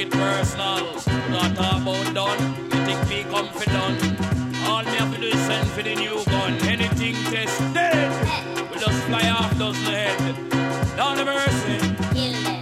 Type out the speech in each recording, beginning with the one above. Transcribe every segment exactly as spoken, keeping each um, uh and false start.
it personal. We not talk about done. You think me come for done. All me have to do is send for the new gun. Anything tested, we just fly off dozen head. Down the mercy. Kill them.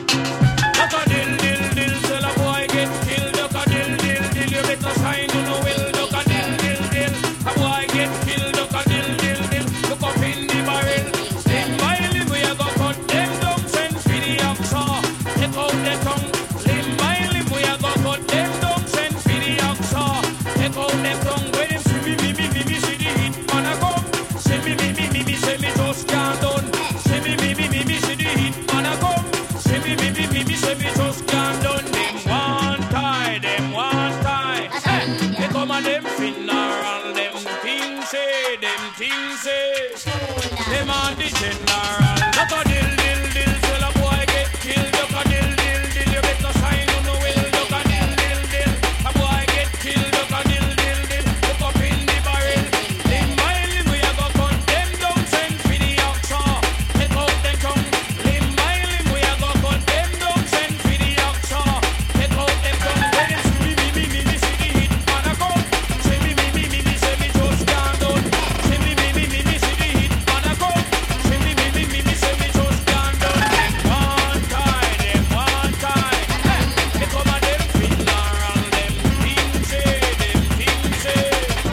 Look a dill, dill, dill, till a boy get killed. Look a dill, dill, dill, you better sign on the will. Look a dill, dill, dill, a boy get killed. Look a dill, dill, dill, look up in the barrel. Limb by limb, we a go cut them down. Send for the oxa, take out the tongue. Limb by limb, we a go cut them down. Send for the oxa, take out the tongue. When them see me, me, me, me, me, see the hit man a come. See me, me, me, me, me, say me just can't done. See me, me, me, me, me, see the hit man a come. See me, me, me, me, me, say me just can't done. Them one tie, them one tie. Hey, they come a them funeral, them things say, them things say. Them on the general. Look a dill, dill, dill, till a boy get killed. Look a dill, dill, dill, you better sign on the will. Look a dill, dill, dill, a boy get killed. Look a dill, dill, dill, look up in the barrel. Limb by limb, we a go cut them down. Send for the oxa, take out the tongue. Limb by limb, we a go cut them down. Send for the oxa, take out them tongue. When them see me, me, me, me, see the hit man a come. See me, me, me, me, me, say me just can't done. See me, me, me, me, me, see the hit man a come. See me, me, me, me, me, say me just can't done. One time, them one time. Hey, they come a them funeral, them things say, them things say.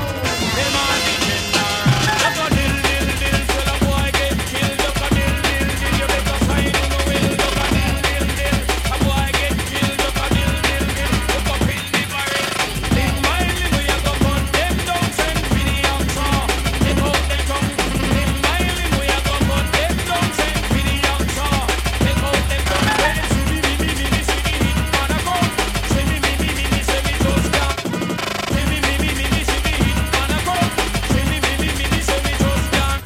Them on the general. Look a dill, dill, dill, till a boy get killed. Look a dill, dill, dill, you better sign on the will. Look a dill, dill, dill, a boy get killed. Look a dill, dill, dill, look up in the barrel. Limb by limb, we a go cut them down. Send for the oxa, take out the tongue. Limb by limb, we a go cut them down. Send for the oxa, take out the tongue. When them see me, me, me, me, me, see the hit man a come. See me, me, me, me, me, say me just can't. See me, me, me, me, me, see the hit man a come. See me, me, me, me, me, say me just can't.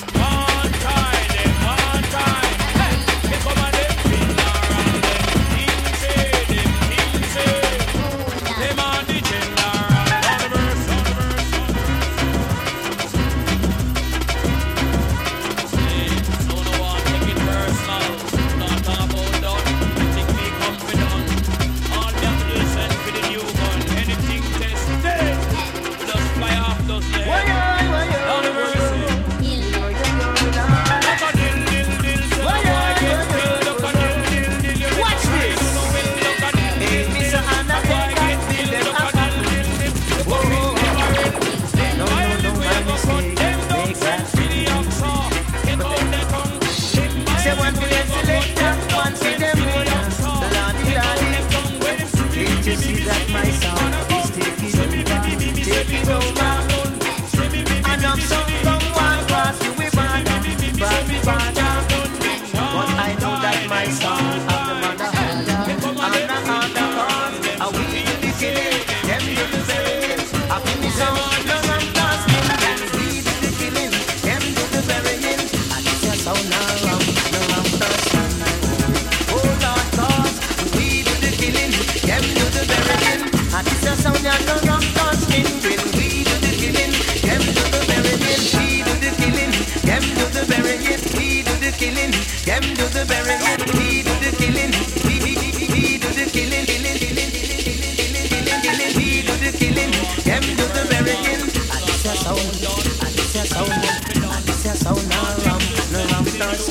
One time, them one time. Hey, they come a them funeral, them things say, them things say. Them on the general. On the verse, on the verse, on the verse. Hey, so no one take it personal. Not talk about done. Think me come for done. All me have to do is send for the new gun. Anything tested, we just fly off dozen head. On the verse. Kill them. Look a dill, dill, dill, till a boy get killed. Look a dill, dill, dill, you Watch better this. sign on the will. Look a dill, dill, dill, Mister Anna, a boy get killed. Look a dill, dill, dill, look up in the barrel. Limb by limb, we a go cut them down. Send for the oxa, take out the tongue. Limb by Say limb, one we for a them go selector, cut them one down. for Send them for the winner. oxa, The lordy take out lordy. the tongue. When them see me, Can't me, you me, see me, that see my the hit sound man a is come. taking See me, me, me, me, me, say me Take it just over. can't done. See me, me, me, And me, I'm me, so see the from hit man one a cross come. you with See me, bother, me, me, me, me, say but me me just bother. can't done. But I know that my song have the man a harder. And a harder cause I will do the killing. Them do the burying. I feel me sound no man casting. Then we do the killing. Them do the burying. And it's a sound now ram, no ram casting. Oh Lord cause we do the killing. Them do the burying. And it's a sound now no ram casting. When we do the killing. Them do the burying. We do the killing. Them do the burying. We do the killing. Them do the burying. We do the killing. We we we we we do the killing. Killing killing killing killing killing killing killing. We do the killing. Them do the burying. And it's a sound. And it's a sound. And it's a sound. No ram, no ram dance.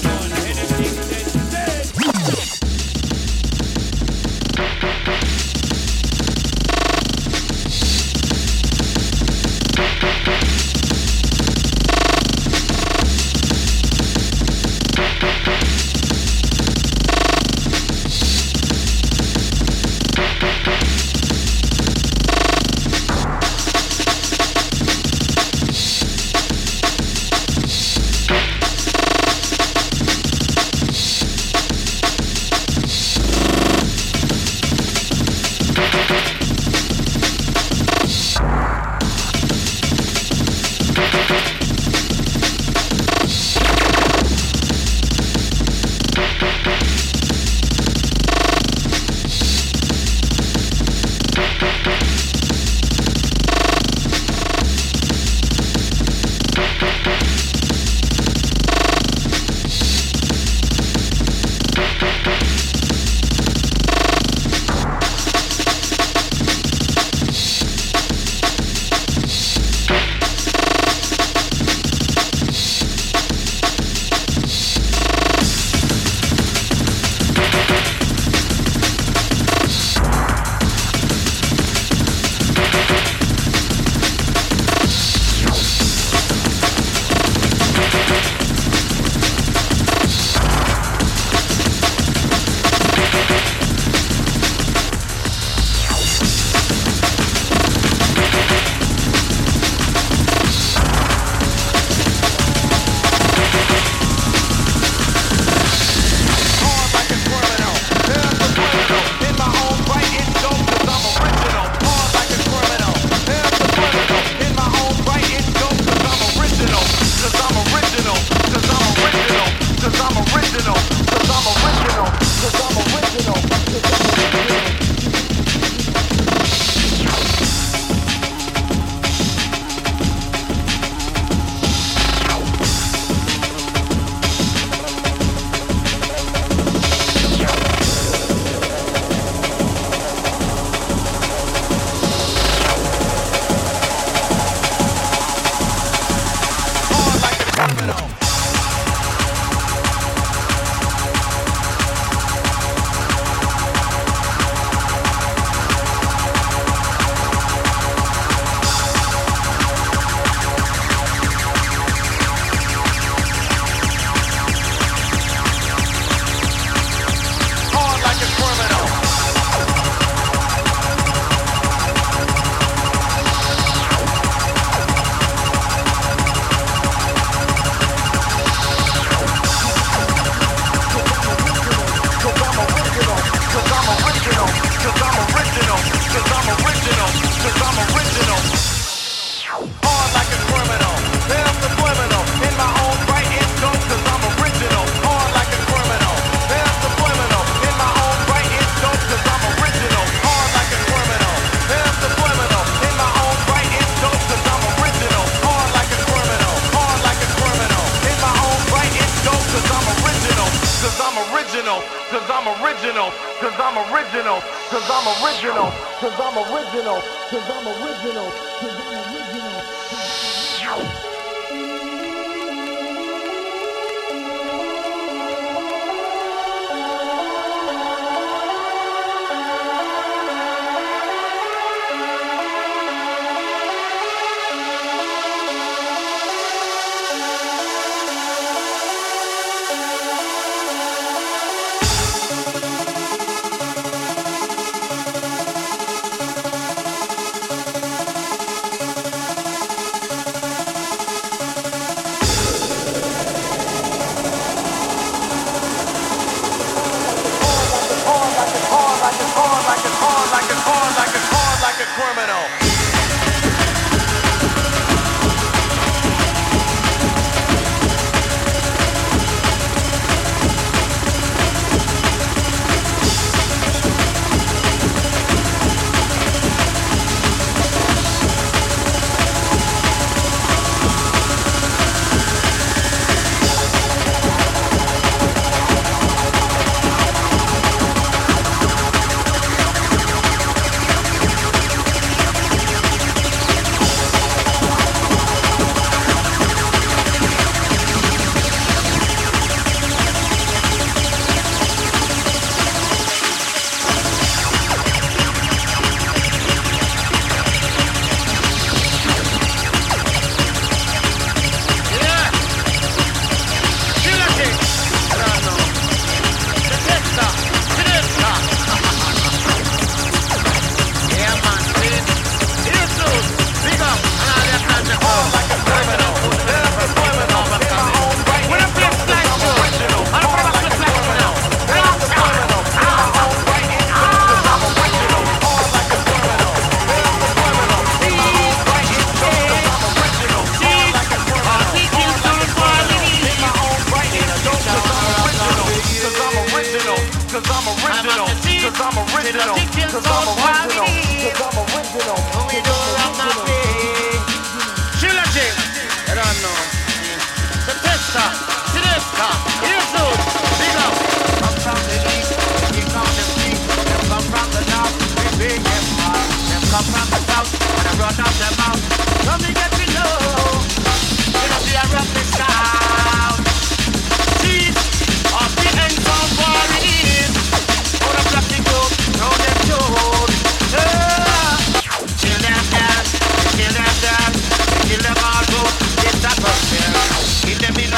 Kill them in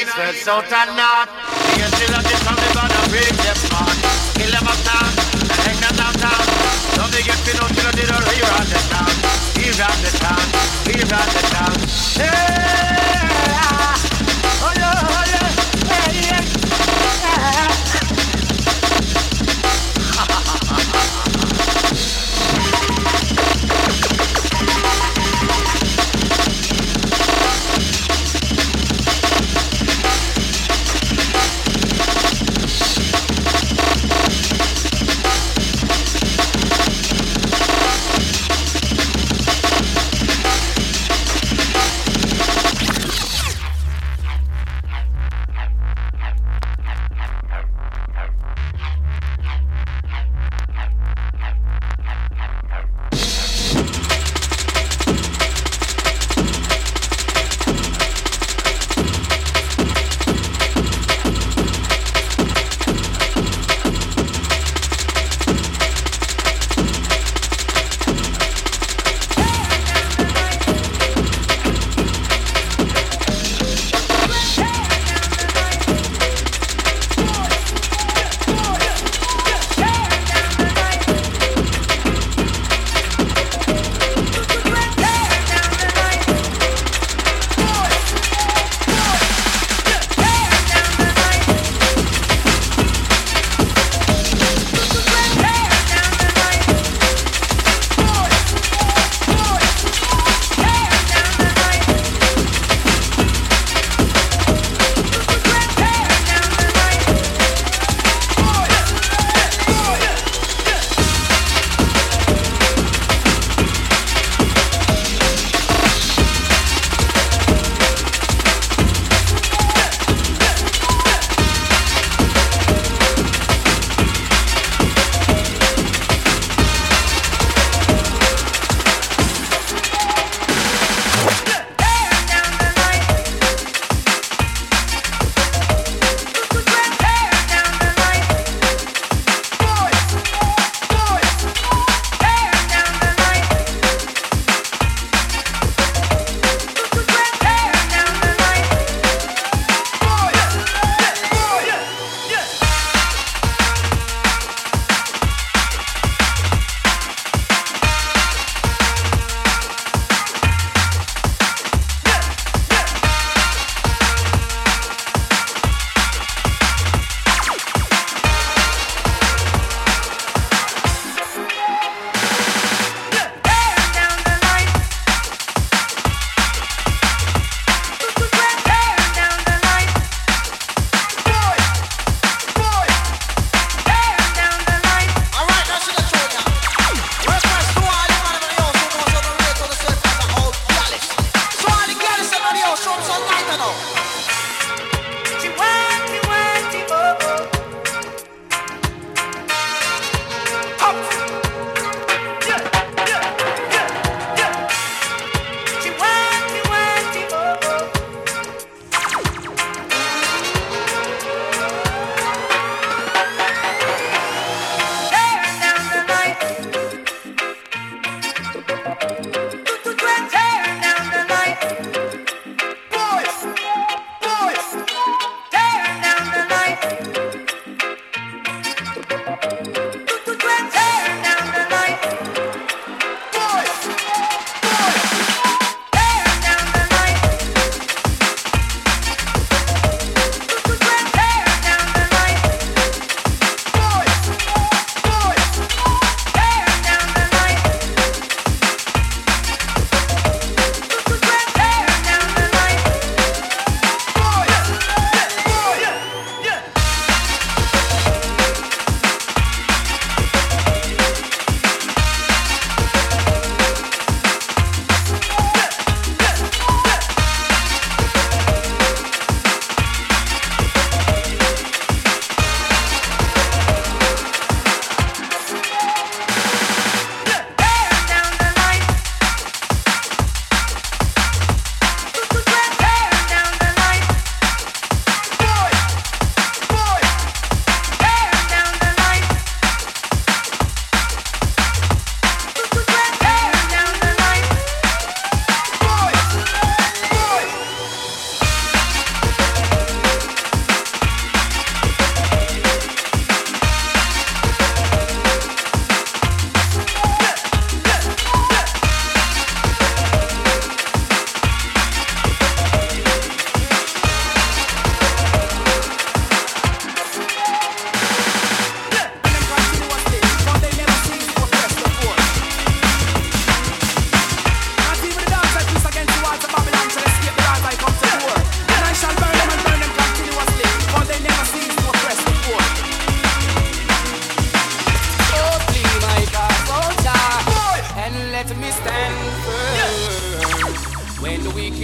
east, west, south and north. The angel of the sun, we gonna break them apart. Kill them uptown, and hang them downtown. Don't they get to know till they don't hear on the town. Hear on the town, hear on the town. Hey, oh yeah, oh yeah, hey, yeah, yeah.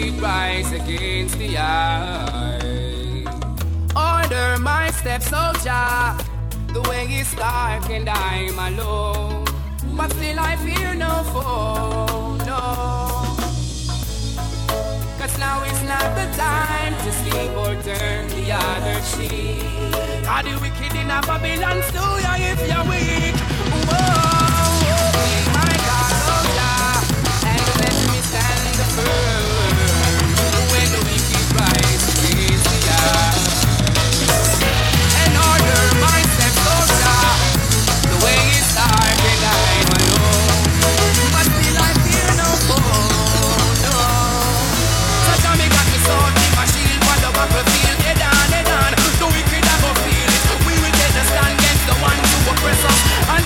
wicked rise against the eye. Order my steps, soldier. The way is dark and I'm alone, but still I fear no foe, no. Cause now is not the time to sleep or turn the other cheek. Are the wicked in a Babylon still ya if you're weak? Whoa, be my God, soldier, and let me stand firm when the wicked rise against the eye. And order my steps, soldier. The way is dark and I'm alone, but still I fear no foe, no. So tell me got me sword, me my shield, on the battlefield, head on, head on. The wicked I go feel it. We will take the stand against the ones who oppress us. And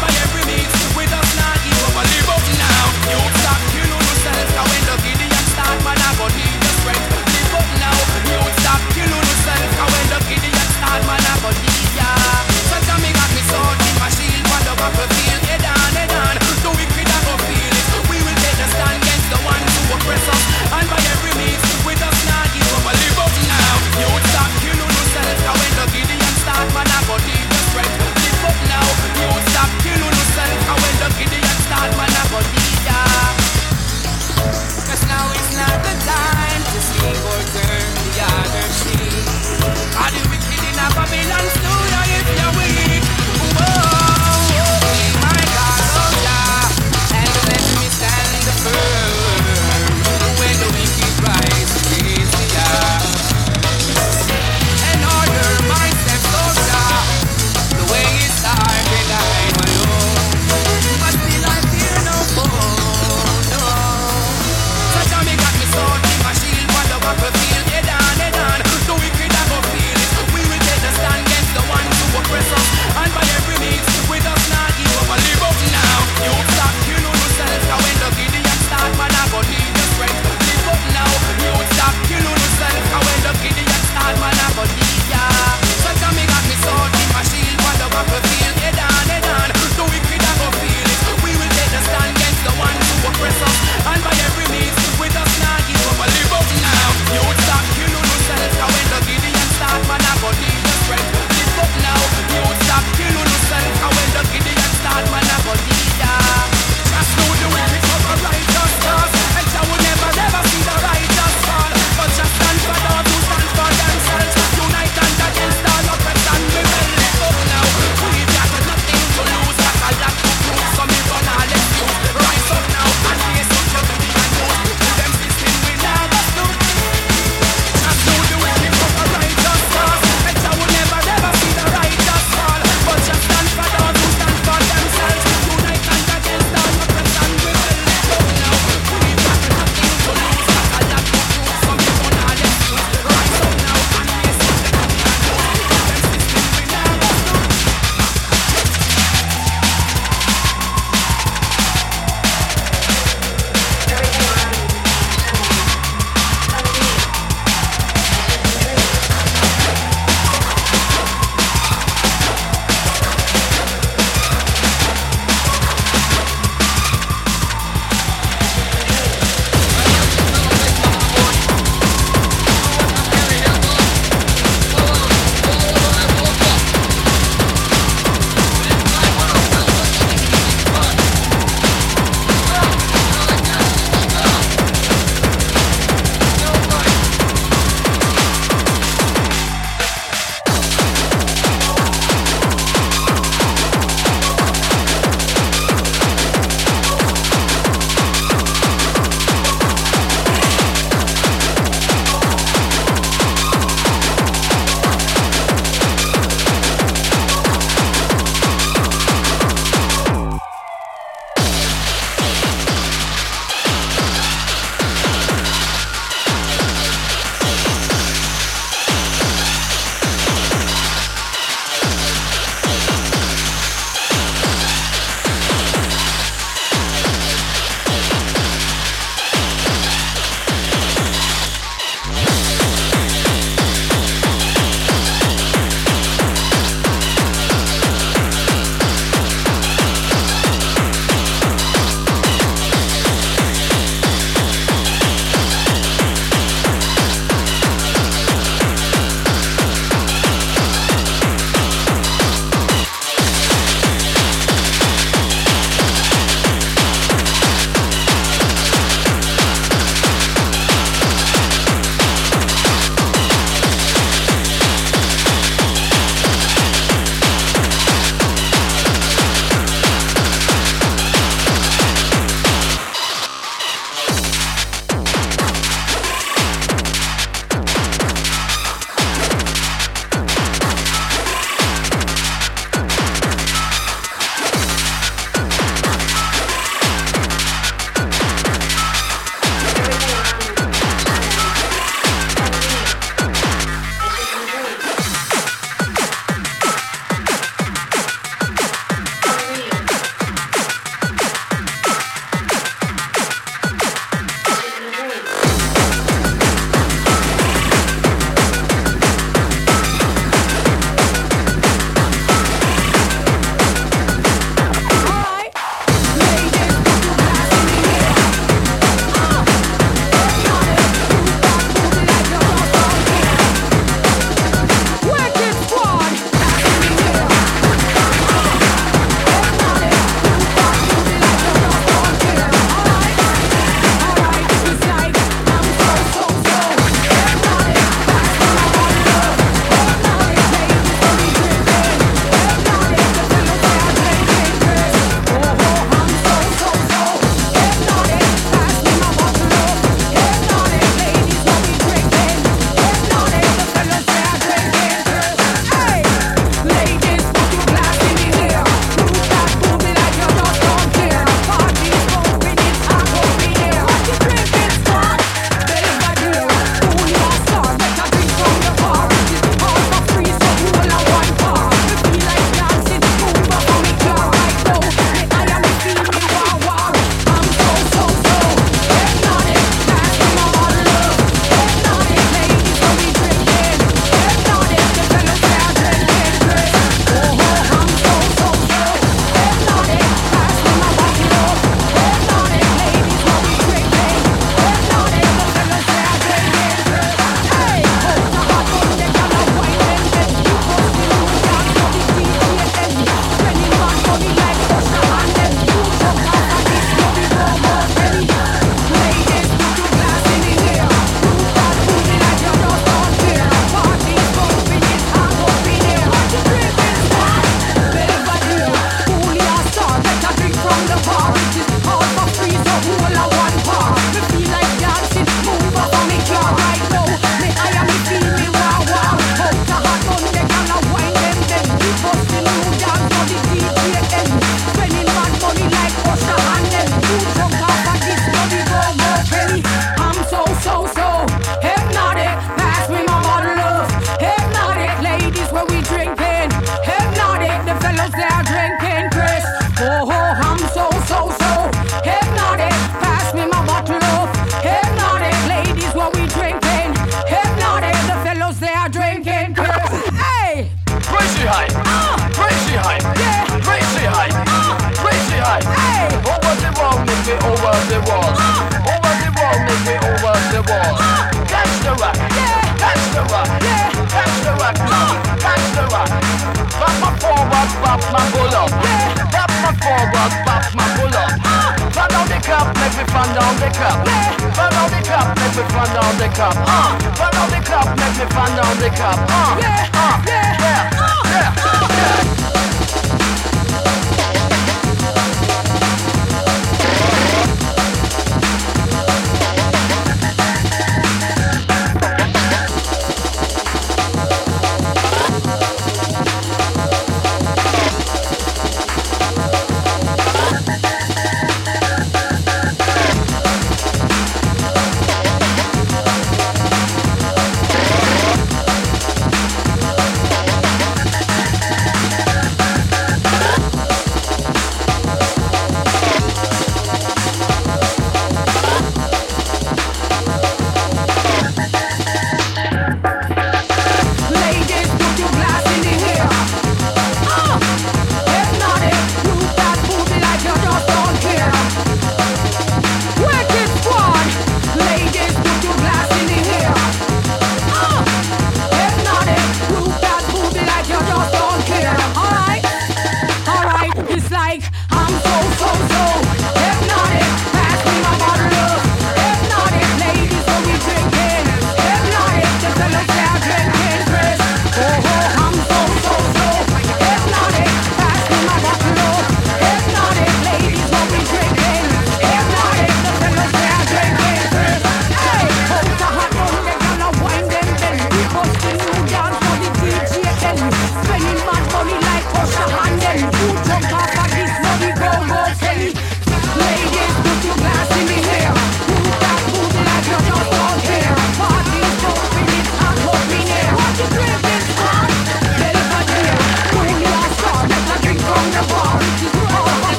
man pull up. Fan down the cup, make me fan down the cup. Fan down the cup, make me fan down the cup. Uh, fan down the cup, make me fan down the cup. Uh, yeah, uh, yeah, yeah, yeah, yeah.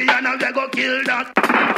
and I go kill that.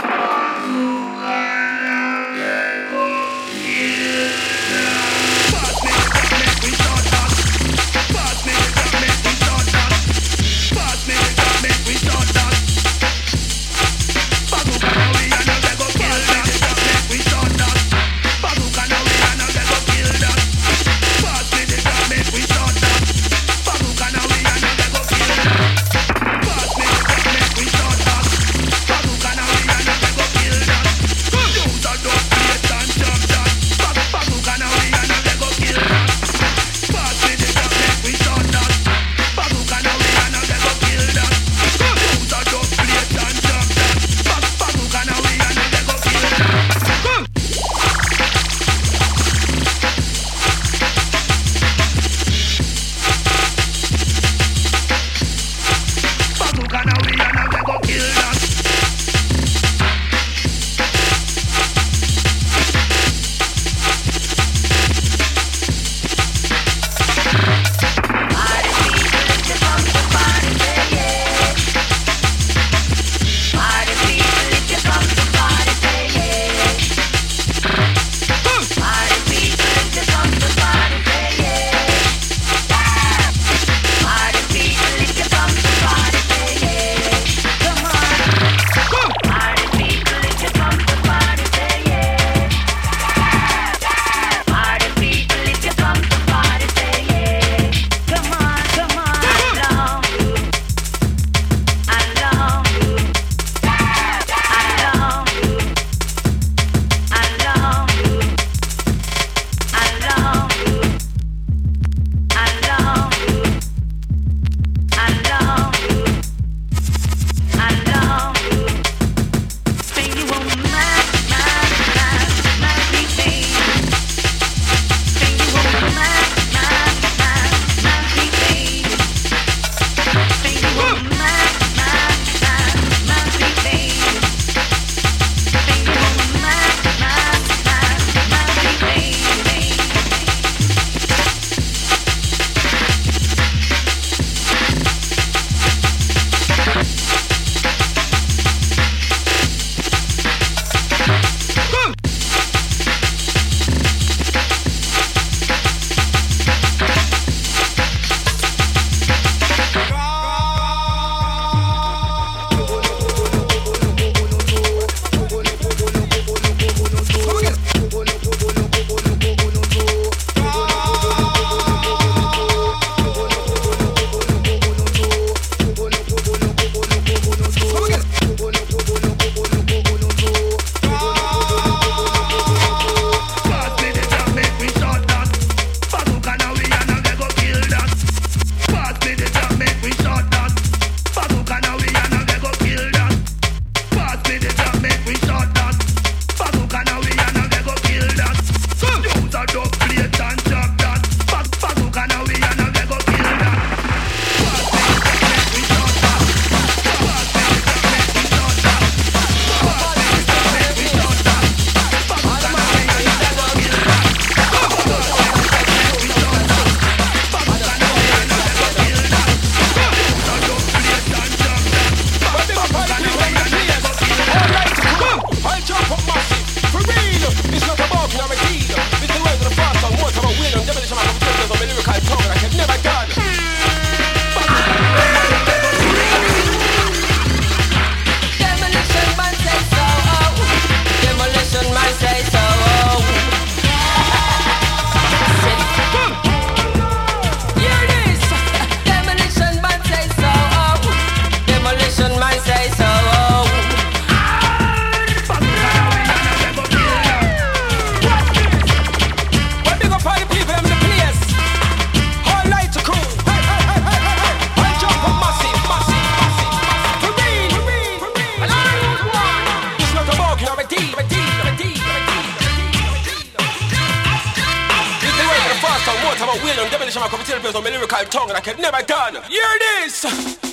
on my lyrical tongue and I can never done. Hear this!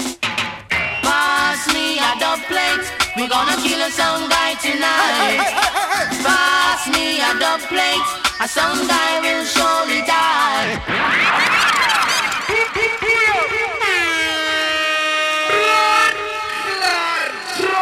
Pass me a dub plate. We gonna kill a sound guy tonight. Pass me a dub plate. A sound guy will surely die. Blood, blood,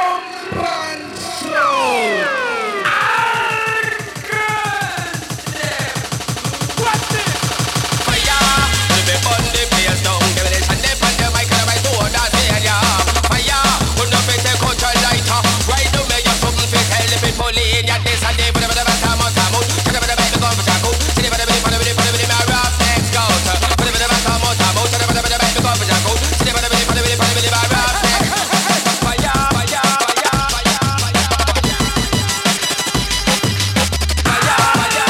this and they put it with the back time on time out. Check it with the back, go for Jaco. See it with the bit, put it with it, put it with it, my rap next go. Put it with the back time on time out. Check it with the bit, back, go for Jaco. See it with the bit, put it with it, put it with it, my rap next. Fire, fire, fire, fire, fire. Fire, fire,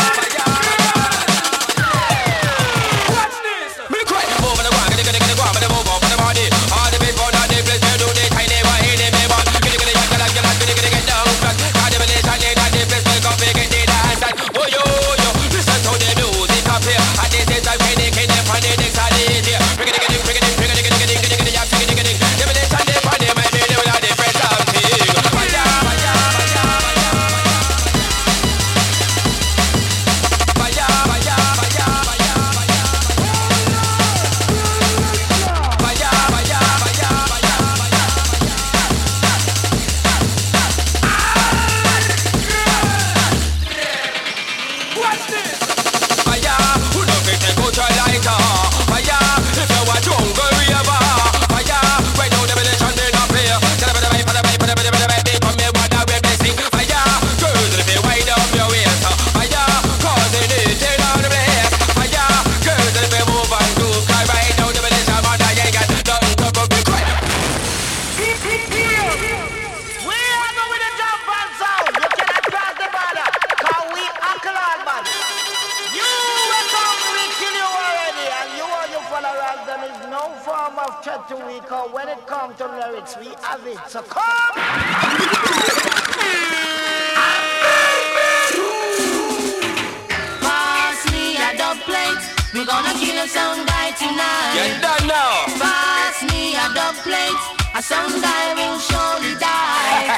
fire. Watch this. Me cry, move on the ground, get it, get it, get it, go on, but they move on for the body. All the people now they play, they do they tiny, but he they may want. Get it, get it, get it, get it, get it, get it, get down flat. All the village and they that they play, they come big and they dance and oh yo yo. Listen to the music up here, and this is a candy, candy, funny, next holiday. Bring it, get it, bring it, bring it, get it, get it, get it, get it, get it, get it. The village and they funny, my baby, will have the fresh something. Fire, fire, fire, fire. Fire, fire, fire, fire, fire. Fire, fire, fire, fire, fire. Watch this. Fire, who don't fit and go try lighter. Fire, if you want jungle river. Fire, right now the village and they not play. Tell them the vibe, the vibe, the vibe, the vibe, they come here, what a way they sing. Fire, girls, if you wind up your waist. Fire, cause they need to know the place. Fire, girls, if you move and do, cry right now the village and mother, you ain't got nothing to go be quiet. We are going with the jump and sound. You cannot cross the border. Cause we alkaline man. You were come, we kill you already. And you and your followers, there is no form of threat to we. Cause when it comes to lyrics, we have it. So come. Pass me a dub plate. We gonna kill a sound guy tonight. Get done now. Pass me a dub plate. A sound guy will surely die.